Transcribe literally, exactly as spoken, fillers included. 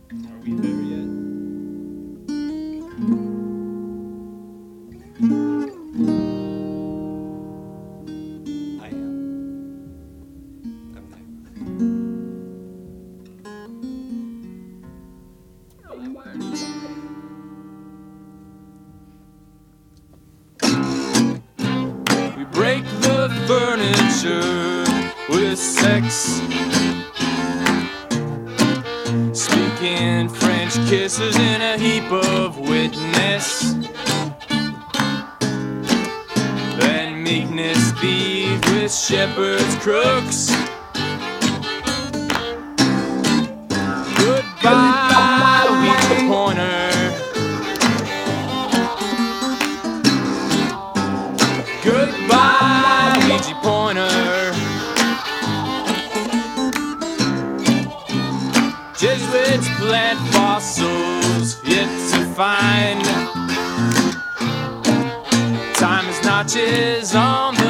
Are we there yet? I am. I'm there. We break the furniture with sex, speaking French kisses in a heap of witness, and meekness thieves with shepherd's crooks. Goodbye, Ouija pointer. Goodbye, Ouija pointer. Jesuits plant fossils yet to find. Time is notches on